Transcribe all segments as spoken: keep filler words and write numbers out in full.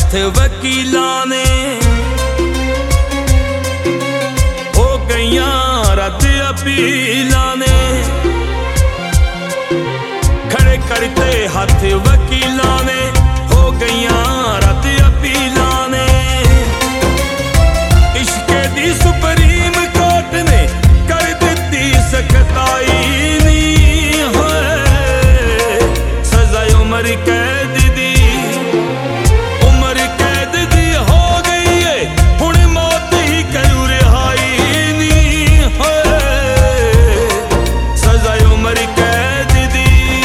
हथ वकीलां ने हो गईयां रद्द अपीलां ने खड़े करते हथ वकीलां ने हो गईयां रद्द अपीलां ने इश्के दी सुप्रीम कोर्ट ने कर दित्ती सख्ताई नी होए सजा उम्र कैद दी उम्र कैद दी हो गई है हुण मौत ही करू रिहाई नी होए सजा उम्र कैद दी।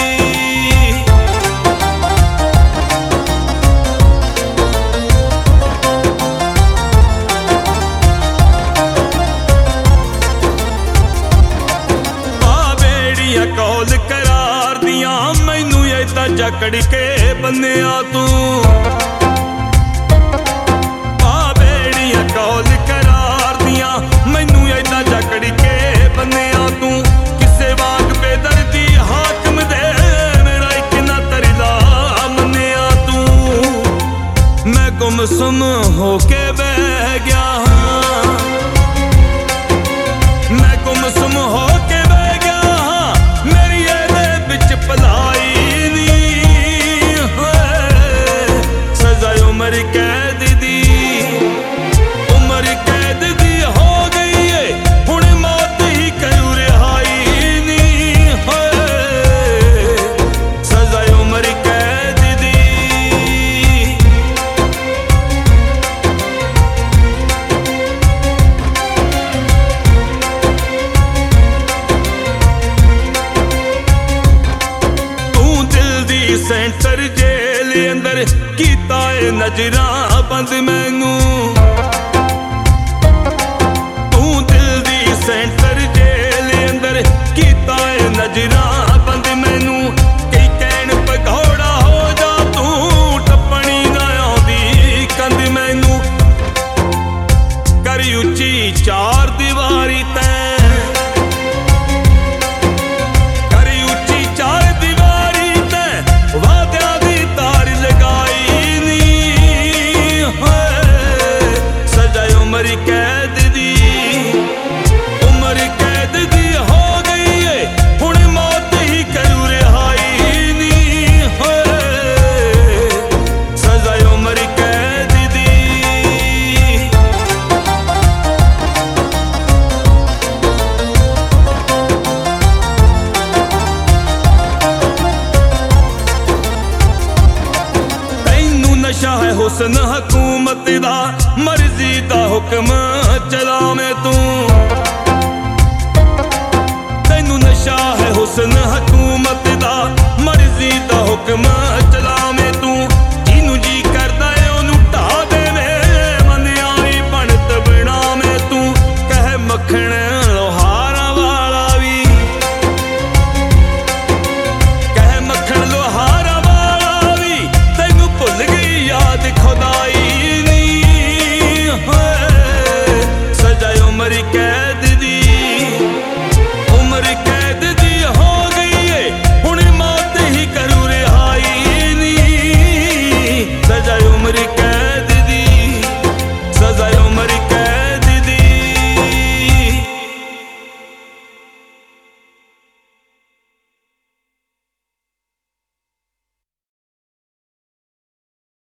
कौल करार दियां मैनू ऐदा जकड़ के बन्निया तू बेड़ियां कौल करार दियां मैनू ऐदा जकड़ के बन्निया तू किसे वाग बेदर्दी हाकम दे मेरा एक ना तरला मन्निया तू मैं गुमसुम होके बह गया मैं गुमसुम होके भलाई नी सजा उम्र कैद दी उम्र कैद दी हो गई है हुण मौत ही करू रिहाई नी सजा उम्र कैद दी। सेंटर जेल अंदर कीता है नजरां बंद मैनू तू दिल दी सेंटर जेल अंदर कीता है नजरां बंद मैनू कई कहण भगौड़ा हो जा तू टप्पणी ना आउंदी कंद मैनू कर उच्ची चार दीवारी तैं कैद दी उम्र कैद दी हो गई है हुण मौत ही करू रिहाई नी सजा उम्र कैद दी। तैनू नशा है हुस्न हुकूमत दा मर्जी दा हुक्म चला मैं तू तैनू नशा है हुस्न हुकूमत दा मर्जी दा हुक्म चला मैं तू जिनू जी करदा है ओनू ढा दे मैं मनिया नी बनत बना मैं तू कह मक्खण लोहारा वाला भी कह मक्खण लोहारा वाला भी तैनू भुल गई याद खुदाई नी सजा उम्र कैद